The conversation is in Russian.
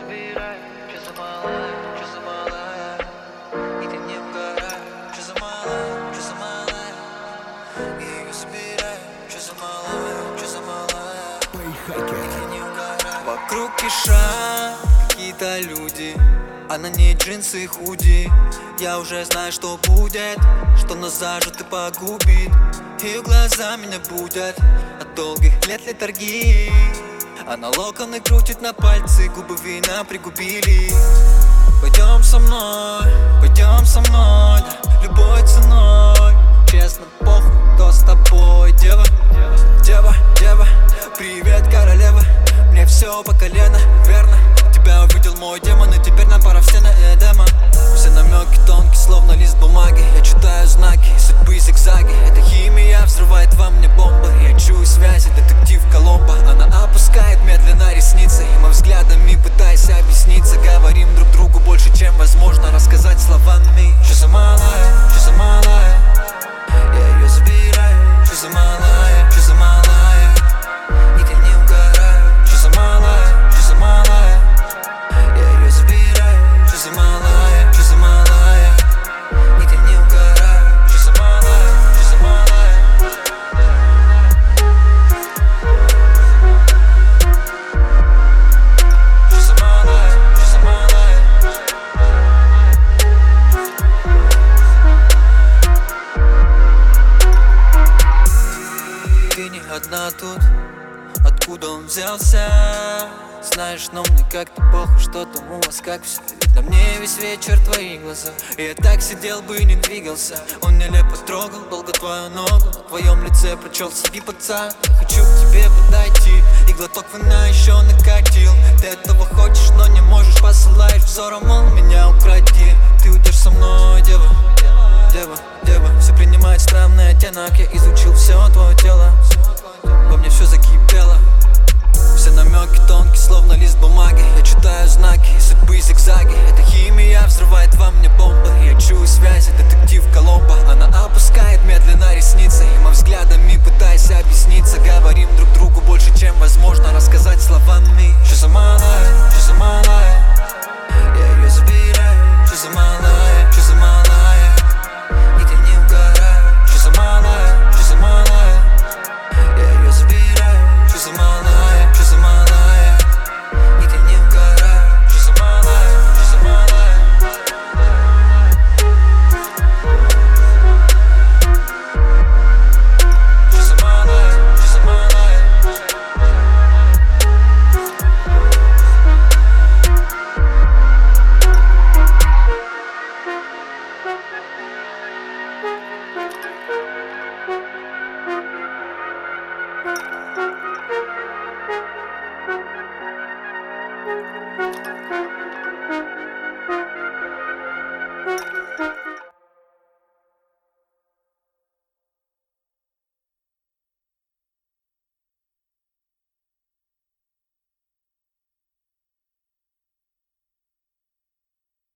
забирай, что за малая, что за малая. И ты не угорай, что за малая, что за малая. Я ее забираю, что за малая, что за малая. И ты не угорай. Вокруг кишат какие-то люди, а на ней джинсы и худи. Я уже знаю, что будет, что нас зажжет и погубит. Ее глаза меня будят от долгих лет летаргии. Она локоны крутит на пальцы, губы вина пригубили. Пойдем со мной, да, любой ценой. Честно, похуй, кто с тобой, дева, дева, дева. Привет, королева, мне все по колено, верно. Тебя увидел мой демон, и теперь нам пора все на Эдема. Все намеки тонкие, словно лист бумаги. Я читаю знаки, судьбы зигзаги. Эта химия взрывает во мне бомбы. Я чую связи, детектив Коломбо. Она опускает медленно ресницы, и мы взглядами, пытаясь объясниться, говорим друг другу больше, чем возможно рассказать словами. Что за малая, что за малая. Я ее забираю, что за малая, что за малая. И ты не угорай, что за малая, что за малая. Я ее забираю, что за малая, что за малая. И ты не угорай, что за малая, что за малая. Что за малая, что за малая. Ты не одна тут, откуда он взялся? Знаешь, но мне как-то похуй, что там у вас как все. На мне весь вечер твои глаза, и я так сидел бы и не двигался. Он нелепо трогал долго твою ногу, на твоем лице прочел себе пацан. Я хочу к тебе подойти, и глоток вина еще накатил. Ты этого хочешь, но не можешь, посылаешь взором, он меня укради. Ты уйдешь со мной, дева, дева, дева. Все принимает странный оттенок, я изучил все твое тело.